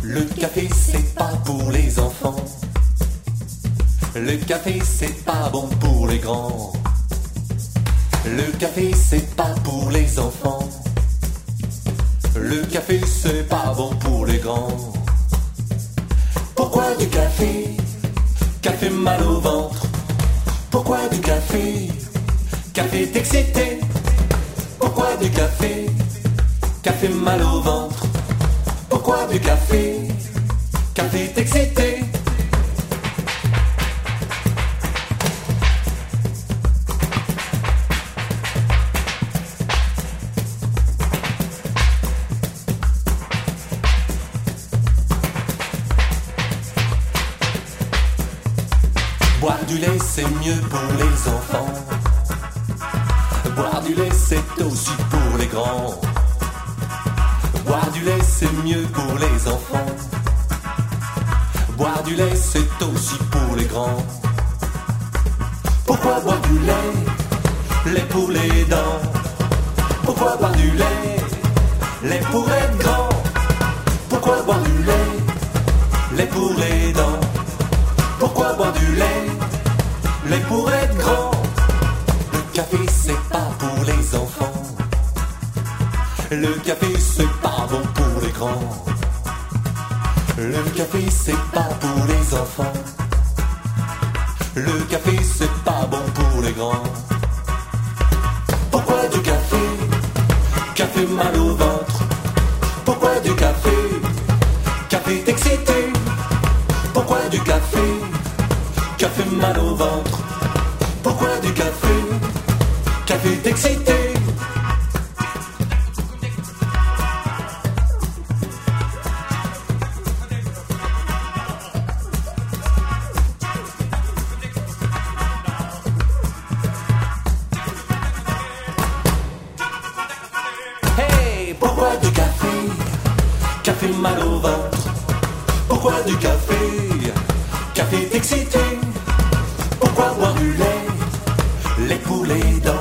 Le café c'est pas pour les enfants. Le café c'est pas bon pour les grands. Le café c'est pas pour les enfants. Le café c'est pas bon pour les grands. Pourquoi du café? Café mal au ventre. Pourquoi du café? Café t'excité. Pourquoi du café? Café mal au ventre. Pourquoi du café? Café t'excité. Boire du lait c'est mieux pour les enfants. Boire du lait c'est aussi pour les grands. Boire du lait c'est mieux pour les enfants. Boire du lait c'est aussi pour les grands. Pourquoi boire du lait? Lait pour les dents. Pourquoi boire du lait? Lait pour être grand. Pourquoi boire du lait? Lait pour les dents. Pourquoi boire du lait? Lait pour être grand. Le café c'est pas pour les enfants. Le café c'est pas bon pour les grands. Le café c'est pas pour les enfants. Le café c'est pas bon pour les grands. Pourquoi du café? Café mal au ventre. Pourquoi du café? Café t'excité. Pourquoi du café? Café mal au ventre. Pourquoi du café? Café t'excité. Hey, pourquoi du café? Café mal au ventre. Pourquoi du café? Café t'excité. Pourquoi boire du lait? Lait pour les dents.